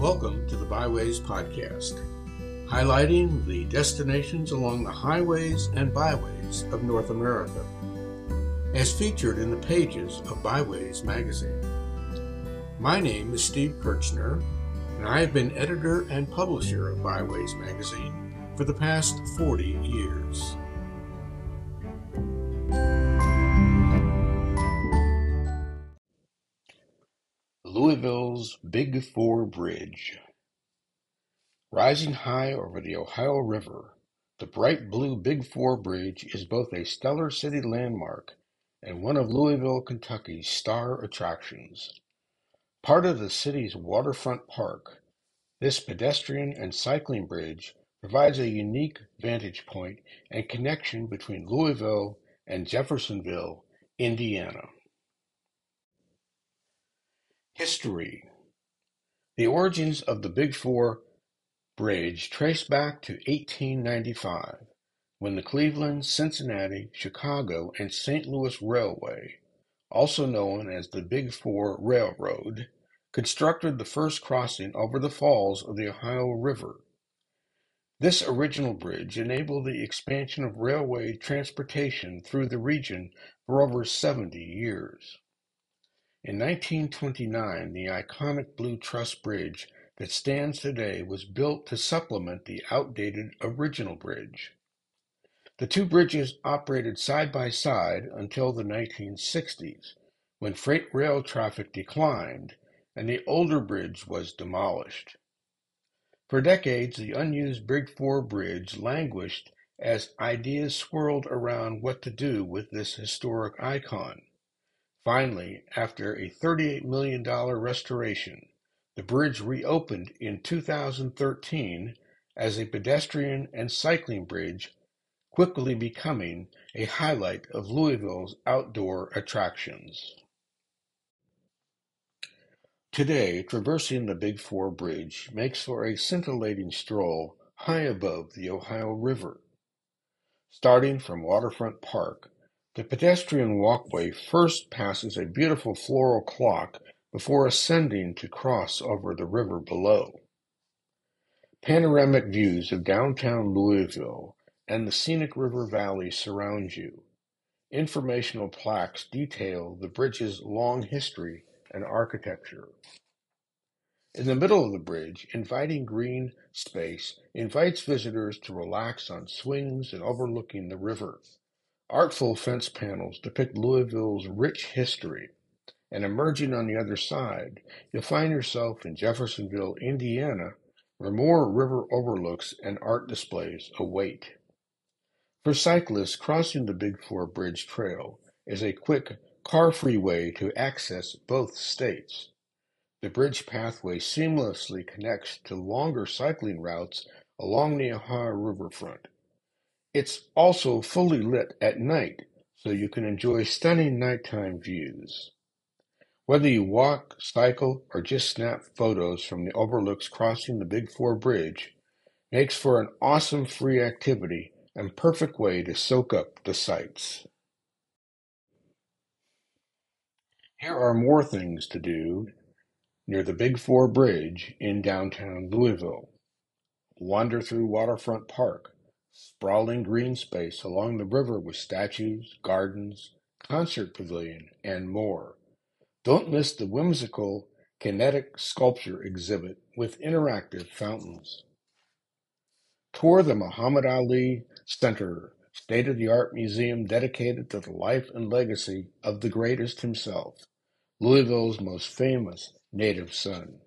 Welcome to the Byways Podcast, highlighting the destinations along the highways and byways of North America, as featured in the pages of Byways magazine. My name is Steve Kirchner, and I have been editor and publisher of Byways magazine for the past 40 years. Louisville's Big Four Bridge. Rising high over the Ohio River, the bright blue Big Four Bridge is both a stellar city landmark and one of Louisville, Kentucky's star attractions. Part of the city's waterfront park, this pedestrian and cycling bridge provides a unique vantage point and connection between Louisville and Jeffersonville, Indiana. History. The origins of the Big Four Bridge trace back to 1895, when the Cleveland, Cincinnati, Chicago, and St. Louis Railway, also known as the Big Four Railroad, constructed the first crossing over the falls of the Ohio River. This original bridge enabled the expansion of railway transportation through the region for over 70 years. In 1929, the iconic Blue Truss Bridge that stands today was built to supplement the outdated original bridge. The two bridges operated side by side until the 1960s, when freight rail traffic declined and the older bridge was demolished. For decades, the unused Big Four Bridge languished as ideas swirled around what to do with this historic icon. Finally, after a $38 million restoration, the bridge reopened in 2013 as a pedestrian and cycling bridge, quickly becoming a highlight of Louisville's outdoor attractions. Today, traversing the Big Four Bridge makes for a scintillating stroll high above the Ohio River. Starting from Waterfront Park, the pedestrian walkway first passes a beautiful floral clock before ascending to cross over the river below. Panoramic views of downtown Louisville and the scenic river valley surround you. Informational plaques detail the bridge's long history and architecture. In the middle of the bridge, inviting green space invites visitors to relax on swings and overlooking the river. Artful fence panels depict Louisville's rich history, and emerging on the other side, you'll find yourself in Jeffersonville, Indiana, where more river overlooks and art displays await. For cyclists, crossing the Big Four Bridge Trail is a quick, car-free way to access both states. The bridge pathway seamlessly connects to longer cycling routes along the Ohio riverfront. It's also fully lit at night, so you can enjoy stunning nighttime views. Whether you walk, cycle, or just snap photos from the overlooks crossing the Big Four Bridge, makes for an awesome free activity and perfect way to soak up the sights. Here are more things to do near the Big Four Bridge in downtown Louisville. Wander through Waterfront Park, sprawling green space along the river with statues, gardens, concert pavilion, and more. Don't miss the whimsical kinetic sculpture exhibit with interactive fountains. Tour the Muhammad Ali Center, state-of-the-art museum dedicated to the life and legacy of the greatest himself, Louisville's most famous native son.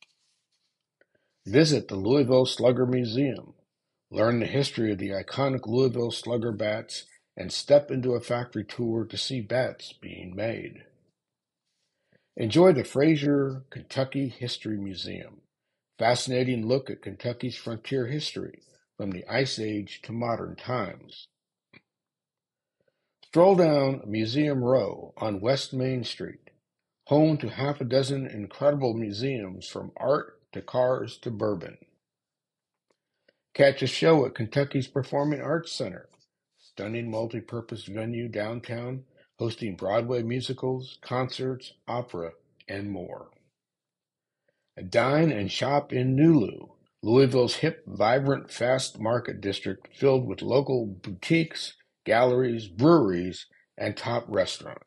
Visit the Louisville Slugger Museum. Learn the history of the iconic Louisville Slugger bats and step into a factory tour to see bats being made. Enjoy the Fraser Kentucky History Museum. Fascinating look at Kentucky's frontier history from the Ice Age to modern times. Stroll down Museum Row on West Main Street, home to half a dozen incredible museums from art to cars to bourbon. Catch a show at Kentucky's Performing Arts Center, stunning multi-purpose venue downtown, hosting Broadway musicals, concerts, opera, and more. Dine and shop in Nulu, Louisville's hip, vibrant, fast market district filled with local boutiques, galleries, breweries, and top restaurants.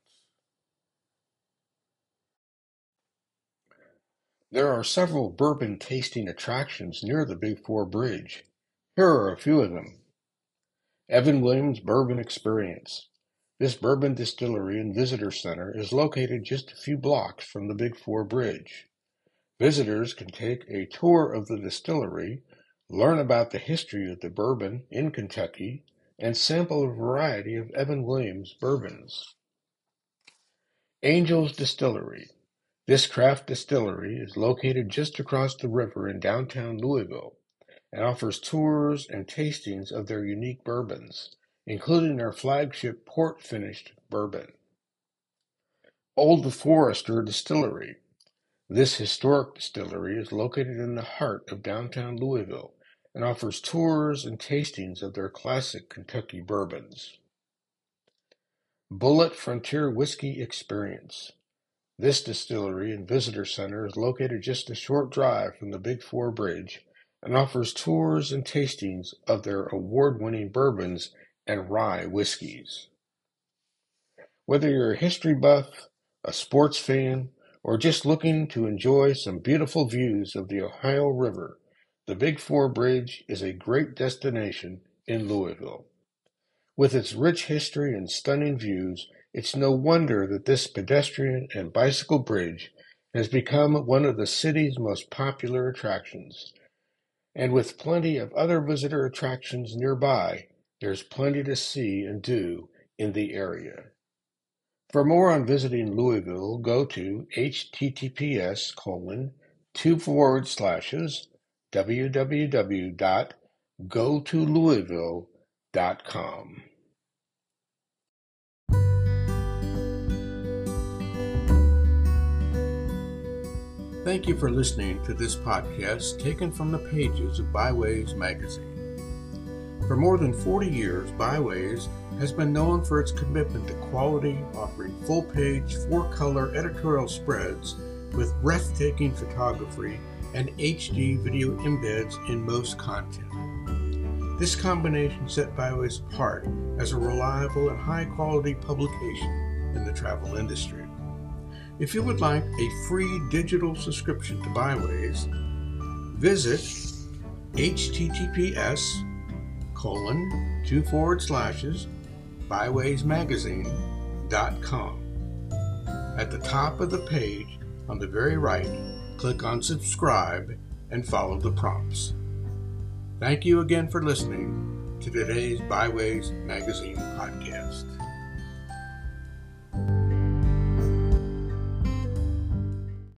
There are several bourbon tasting attractions near the Big Four Bridge. Here are a few of them. Evan Williams Bourbon Experience. This bourbon distillery and visitor center is located just a few blocks from the Big Four Bridge. Visitors can take a tour of the distillery, learn about the history of the bourbon in Kentucky, and sample a variety of Evan Williams bourbons. Angel's Distillery. This craft distillery is located just across the river in downtown Louisville and offers tours and tastings of their unique bourbons, including their flagship port-finished bourbon. Old Forester Distillery. This historic distillery is located in the heart of downtown Louisville and offers tours and tastings of their classic Kentucky bourbons. Bulleit Frontier Whiskey Experience. This distillery and visitor center is located just a short drive from the Big Four Bridge and offers tours and tastings of their award-winning bourbons and rye whiskeys. Whether you're a history buff, a sports fan, or just looking to enjoy some beautiful views of the Ohio River, the Big Four Bridge is a great destination in Louisville. With its rich history and stunning views, it's no wonder that this pedestrian and bicycle bridge has become one of the city's most popular attractions. And with plenty of other visitor attractions nearby, there's plenty to see and do in the area. For more on visiting Louisville, go to https://www.gotolouisville.com. Thank you for listening to this podcast taken from the pages of Byways magazine. For more than 40 years, Byways has been known for its commitment to quality, offering full-page, 4-color editorial spreads with breathtaking photography and HD video embeds in most content. This combination set Byways apart as a reliable and high-quality publication in the travel industry. If you would like a free digital subscription to Byways, visit https://bywaysmagazine.com. At the top of the page, on the very right, click on subscribe and follow the prompts. Thank you again for listening to today's Byways Magazine podcast.